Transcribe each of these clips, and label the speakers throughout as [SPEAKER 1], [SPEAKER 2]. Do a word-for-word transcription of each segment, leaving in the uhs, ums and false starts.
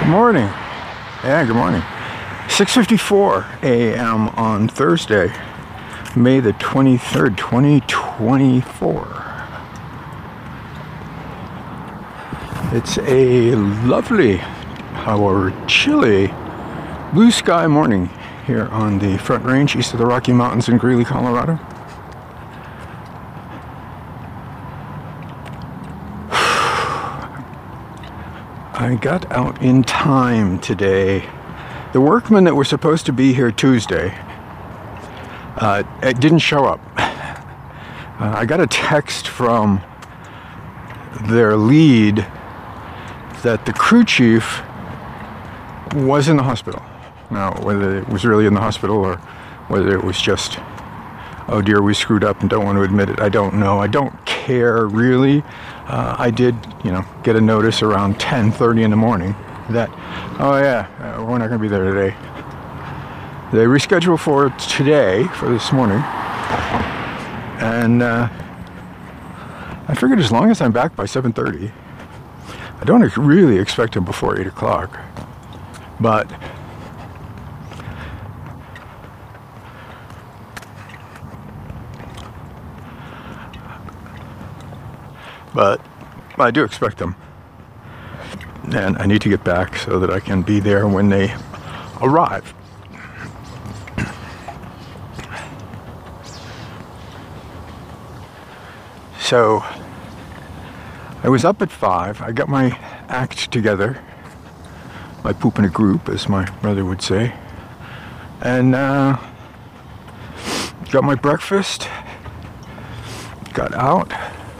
[SPEAKER 1] Morning. Yeah, good morning. six fifty-four a m on Thursday, May the twenty-third, twenty twenty-four. It's a lovely, however chilly, blue sky morning here on the Front Range east of the Rocky Mountains in Greeley, Colorado. I got out in time today. The workmen that were supposed to be here Tuesday uh, it didn't show up. Uh, I got a text from their lead that the crew chief was in the hospital. Now, whether it was really in the hospital or whether it was just, oh dear, we screwed up and don't want to admit it, I don't know. I don't care really. Uh, I did, you know, get a notice around ten thirty in the morning that, oh yeah, uh, we're not going to be there today. They rescheduled for today, for this morning, and uh, I figured as long as I'm back by seven thirty, I don't really expect them before eight o'clock, but But I do expect them. And I need to get back so that I can be there when they arrive. So I was up at five. I got my act together. My poop in a group, as my brother would say. And uh, got my breakfast. Got out.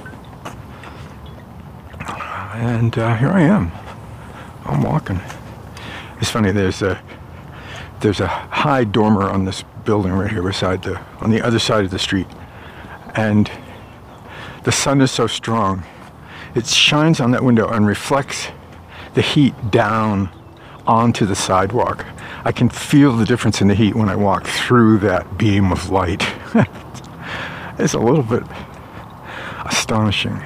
[SPEAKER 1] And uh, here I am. I'm walking. It's funny. There's a there's a high dormer on this building right here beside the on the other side of the street, and the sun is so strong, it shines on that window and reflects the heat down onto the sidewalk. I can feel the difference in the heat when I walk through that beam of light. It's a little bit astonishing.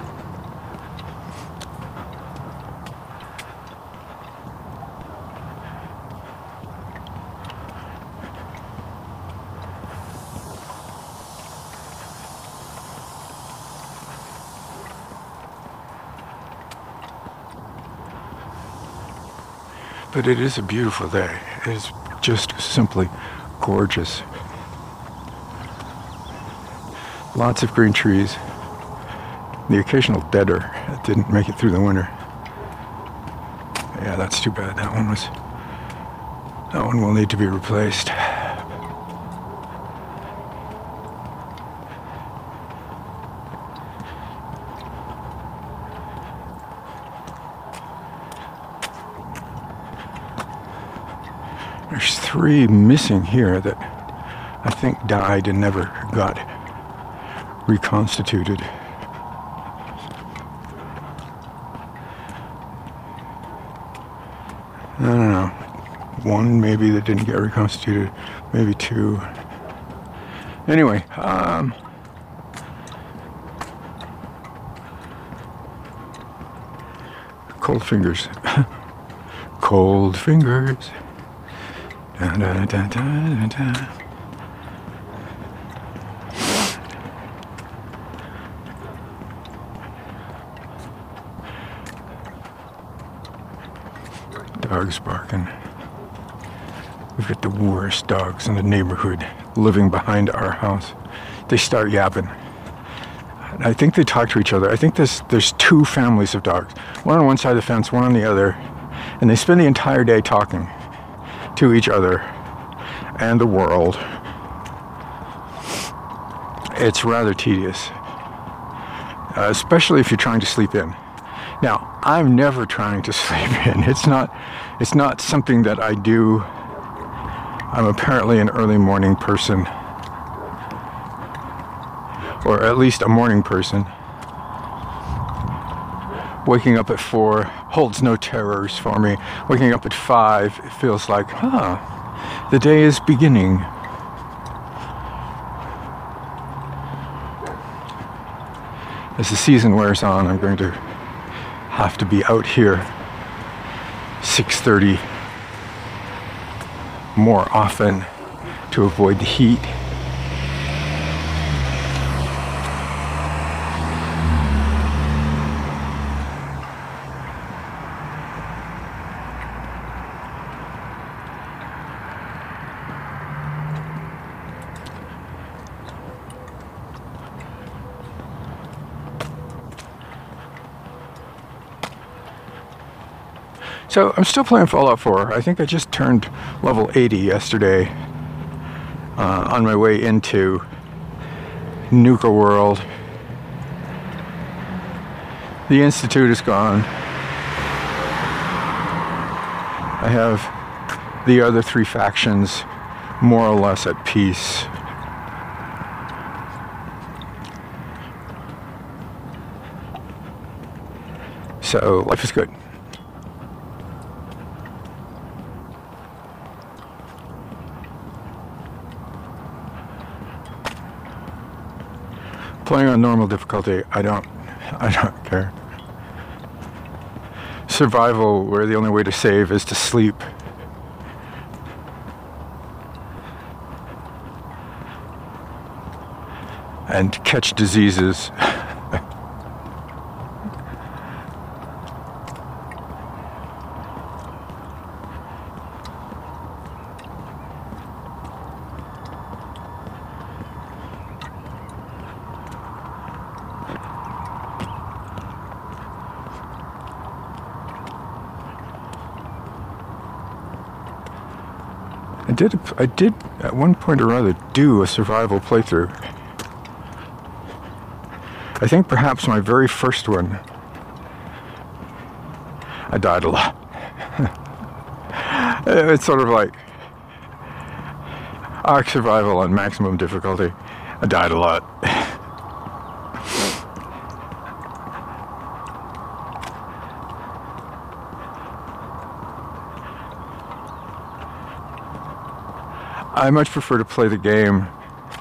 [SPEAKER 1] But it is a beautiful day. It is just simply gorgeous. Lots of green trees. The occasional deader that didn't make it through the winter. Yeah, that's too bad. That one was... That one will need to be replaced. There's three missing here that I think died and never got reconstituted. I don't know. One maybe that didn't get reconstituted, maybe two. Anyway, um, cold fingers. Cold fingers. Da, da, da, da, da. Dogs barking. We've got the worst dogs in the neighborhood living behind our house. They start yapping. I think they talk to each other. I think there's, there's two families of dogs. One on one side of the fence, one on the other. And they spend the entire day talking to each other and the world. It's rather tedious, uh, especially if you're trying to sleep in. Now, I'm never trying to sleep in. It's not, it's not something that I do. I'm apparently an early morning person, or at least a morning person. Waking up at four holds no terrors for me. Waking up at five, it feels like, huh, the day is beginning. As the season wears on, I'm going to have to be out here six thirty more often to avoid the heat. So I'm still playing Fallout four. I think I just turned level eighty yesterday uh, on my way into Nuka World. The Institute is gone. I have the other three factions more or less at peace. So life is good. Playing on normal difficulty, I don't, I don't care. Survival, where the only way to save is to sleep. And catch diseases. I did, I did at one point or other do a survival playthrough. I think perhaps my very first one. I died a lot. It's sort of like Ark Survival on maximum difficulty. I died a lot. I much prefer to play the game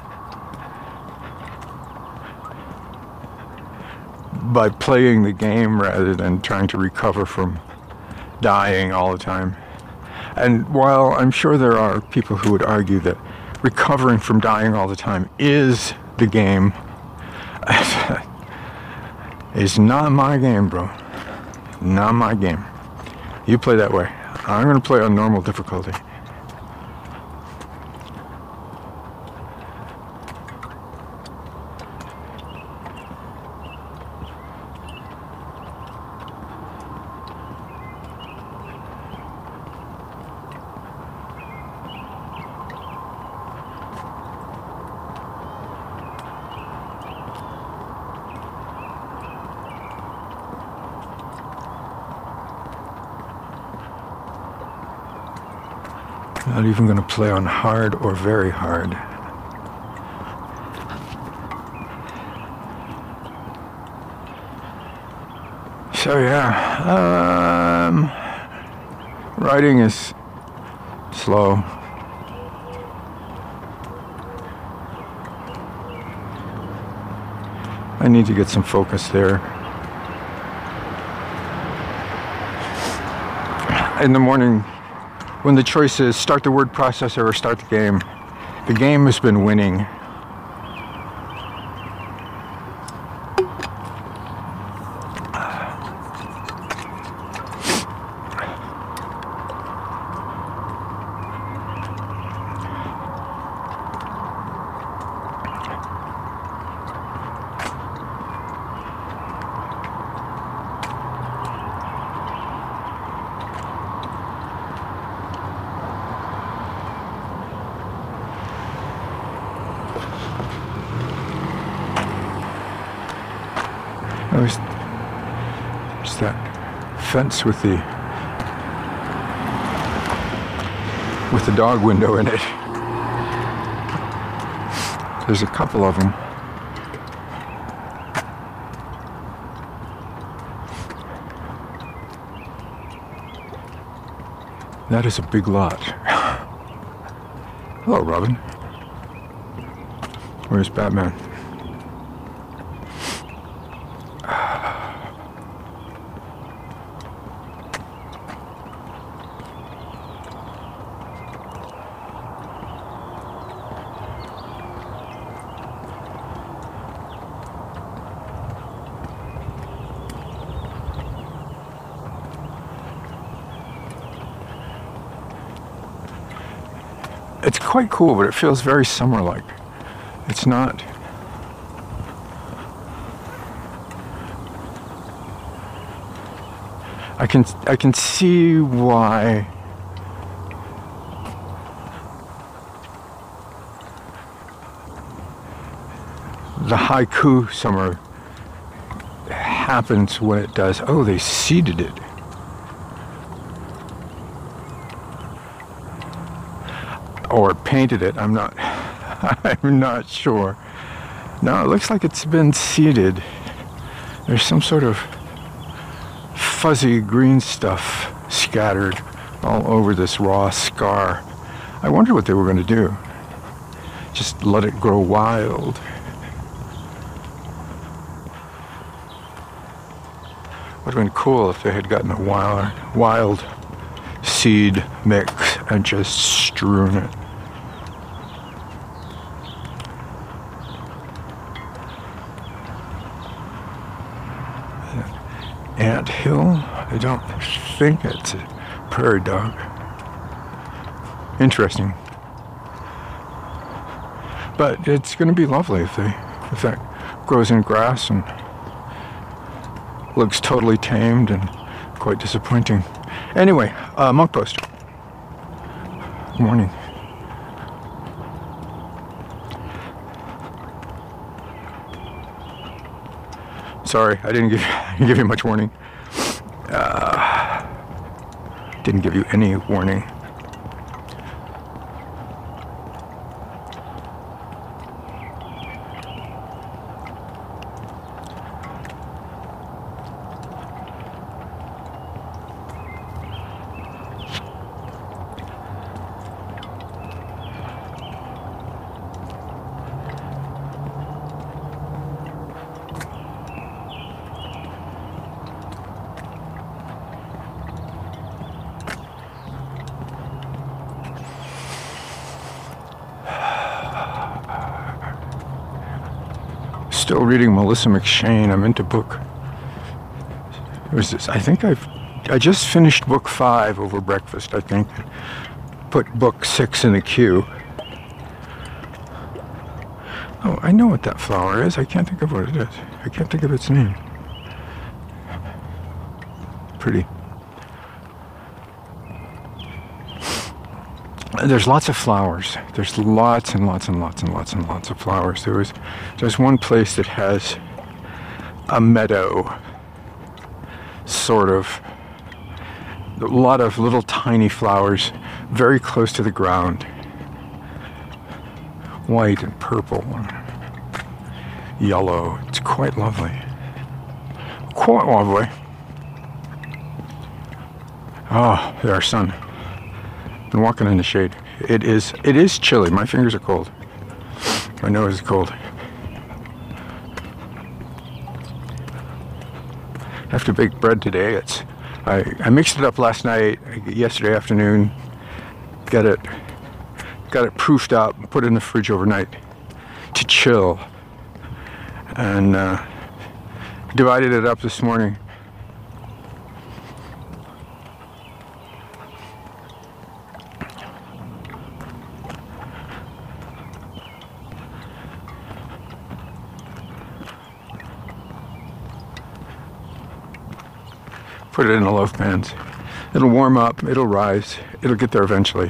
[SPEAKER 1] by playing the game rather than trying to recover from dying all the time. And while I'm sure there are people who would argue that recovering from dying all the time is the game, it's not my game, bro. Not my game. You play that way. I'm going to play on normal difficulty. Not even going to play on hard or very hard. So yeah, um, writing is slow. I need to get some focus there. In the morning, when the choice is start the word processor or start the game, the game has been winning. There's, there's that fence with the with the dog window in it. There's a couple of them. That is a big lot. Hello, Robin. Where's Batman? it's quite cool, but it feels very summer-like. It's not. I can I can see why the haiku summer happens when it does. Oh, they seeded it. Or painted it. I'm not I'm not sure. No, it looks like it's been seeded. There's some sort of fuzzy green stuff scattered all over this raw scar. I wonder what they were going to do. Just let it grow wild. Would have been cool if they had gotten a wild, wild seed mix and just strewn it. Ant hill? I don't think it's a prairie dog. Interesting. But it's going to be lovely if they, if that grows in grass and looks totally tamed and quite disappointing. Anyway, uh, Monk Post. Good morning. Sorry, I didn't give, give you much warning. Uh, didn't give you any warning. Still reading Melissa McShane. I'm into book. It was this, I think I've I just finished book five over breakfast. I think put book six in the queue. Oh, I know what that flower is. I can't think of what it is. I can't think of its name. Pretty. There's lots of flowers. There's lots and lots and lots and lots and lots of flowers. There was, there's one place that has a meadow, sort of. A lot of little tiny flowers, very close to the ground. White and purple and yellow. It's quite lovely. Quite lovely. Oh, there's our sun. Been walking in the shade. It is it is chilly. My fingers are cold. My nose is cold. I have to bake bread today. It's I, I mixed it up last night, yesterday afternoon. Got it got it proofed up, put it in the fridge overnight to chill. And uh, divided it up this morning. Put it in the loaf pans. It'll warm up, it'll rise, it'll get there eventually.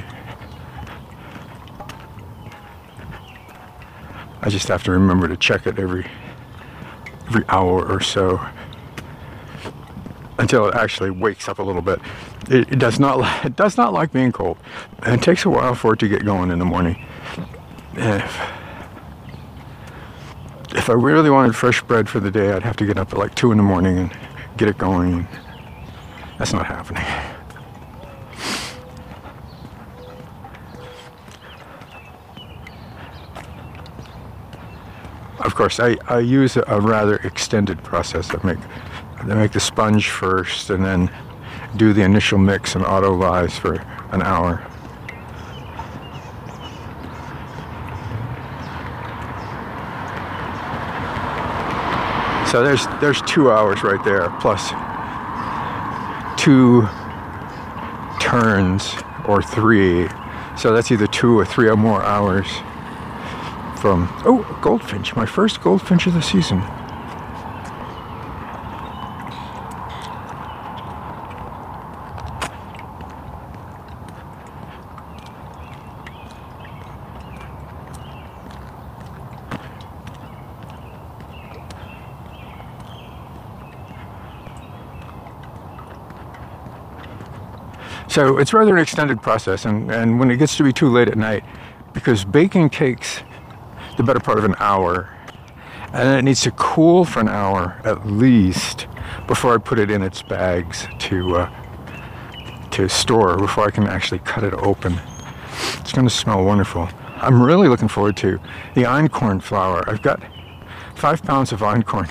[SPEAKER 1] I just have to remember to check it every every hour or so until it actually wakes up a little bit. It, it does not it does not like being cold. And it takes a while for it to get going in the morning. And if, if I really wanted fresh bread for the day, I'd have to get up at like two in the morning and get it going. That's not happening. Of course, I, I use a, a rather extended process. I make I make the sponge first and then do the initial mix and auto-lyse for an hour. So there's there's two hours right there, plus two turns or three. So that's either two or three or more hours from, oh, a goldfinch, my first goldfinch of the season. So it's rather an extended process, and, and when it gets to be too late at night, because baking takes the better part of an hour, and then it needs to cool for an hour at least before I put it in its bags to uh, to store, before I can actually cut it open. It's going to smell wonderful. I'm really looking forward to the einkorn flour. I've got five pounds of einkorn.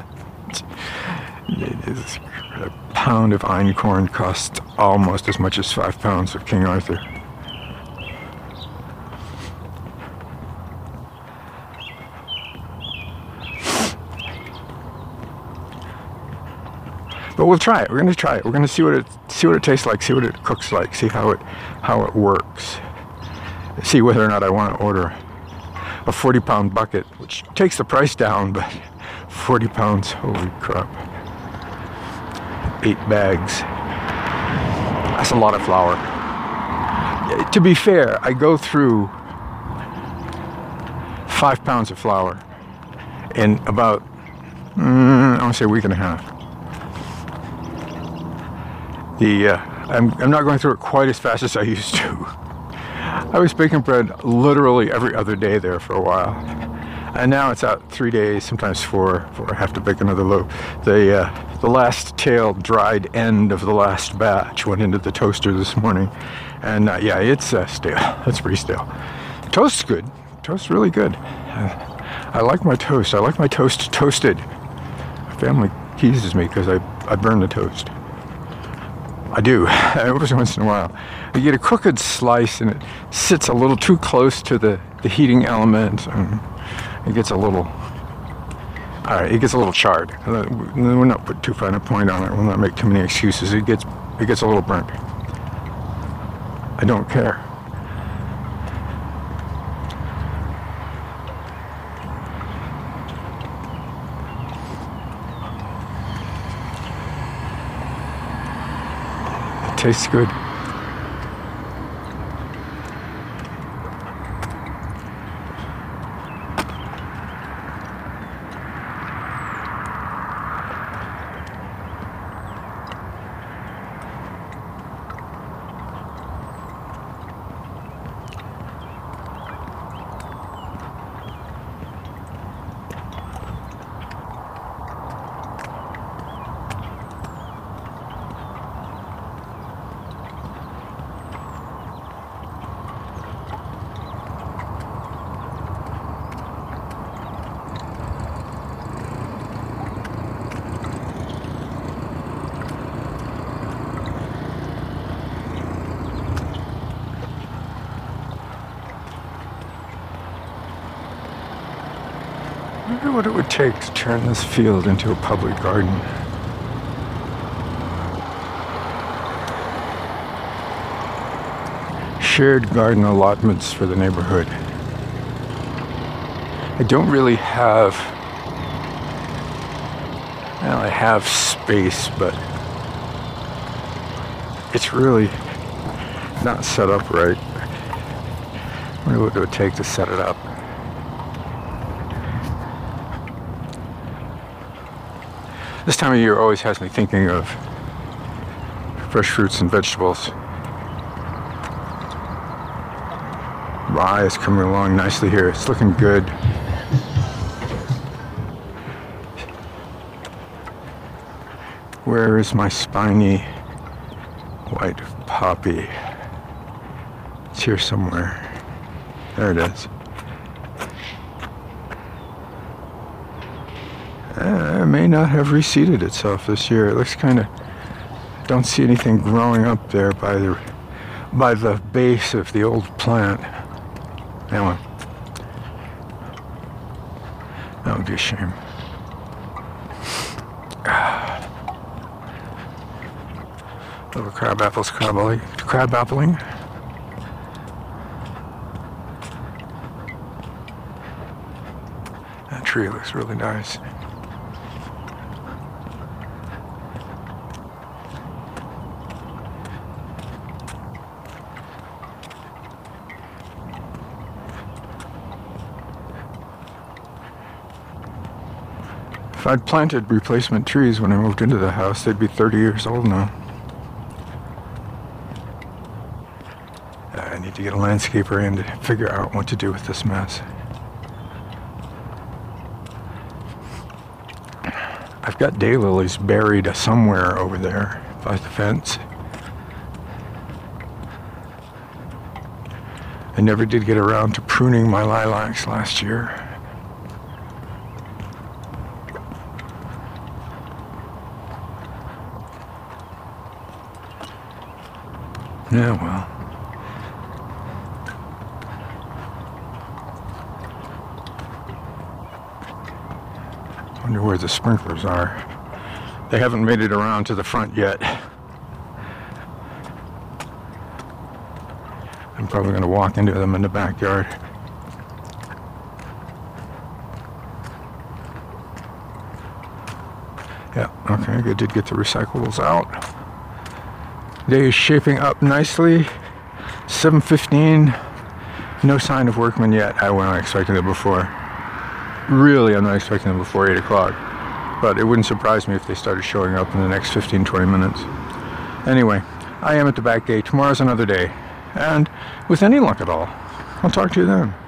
[SPEAKER 1] It is, a pound of einkorn costs almost as much as five pounds of King Arthur. But we'll try it. We're going to try it. We're going to see what it see what it tastes like, see what it cooks like, see how it how it works. See whether or not I want to order a forty pound bucket, which takes the price down, but forty pounds, holy crap. Eight bags. That's a lot of flour. To be fair, I go through five pounds of flour in about, mm, I want to say a week and a half. The uh, I'm, I'm not going through it quite as fast as I used to. I was baking bread literally every other day there for a while. And now it's out three days, sometimes four, before I have to bake another loaf. The, uh, the last tail dried end of the last batch went into the toaster this morning. And uh, yeah, it's uh, stale. It's pretty stale. Toast's good. Toast's really good. Uh, I like my toast. I like my toast toasted. My family teases me because I, I burn the toast. I do, every once in a while. You get a crooked slice and it sits a little too close to the, the heating element, and it gets a little, all right, it gets a little charred. We're not put too fine a point on it. We'll not make too many excuses. It gets, it gets a little burnt. I don't care. It tastes good. I wonder what it would take to turn this field into a public garden. Shared garden allotments for the neighborhood. I don't really have, well, I have space, but it's really not set up right. I wonder what it would take to set it up. This time of year always has me thinking of fresh fruits and vegetables. Rye is coming along nicely here. It's looking good. Where is my spiny white poppy? It's here somewhere. There it is. Uh, it may not have reseeded itself this year. It looks kind of, don't see anything growing up there by the by the base of the old plant. That one. That would be a shame. Little crab apples, crab appling. tree looks really nice. If I'd planted replacement trees when I moved into the house, they'd be thirty years old now. I need to get a landscaper in to figure out what to do with this mess. I've got daylilies buried somewhere over there by the fence. I never did get around to pruning my lilacs last year. Yeah, well. Wonder where the sprinklers are. They haven't made it around to the front yet. I'm probably going to walk into them in the backyard. Yeah, okay, I did get the recyclables out. Day is shaping up nicely. seven fifteen. No sign of workmen yet. I wasn't expecting it before. Really, I'm not expecting them before eight o'clock. But it wouldn't surprise me if they started showing up in the next fifteen, twenty minutes. Anyway, I am at the back gate. Tomorrow's another day. And with any luck at all, I'll talk to you then.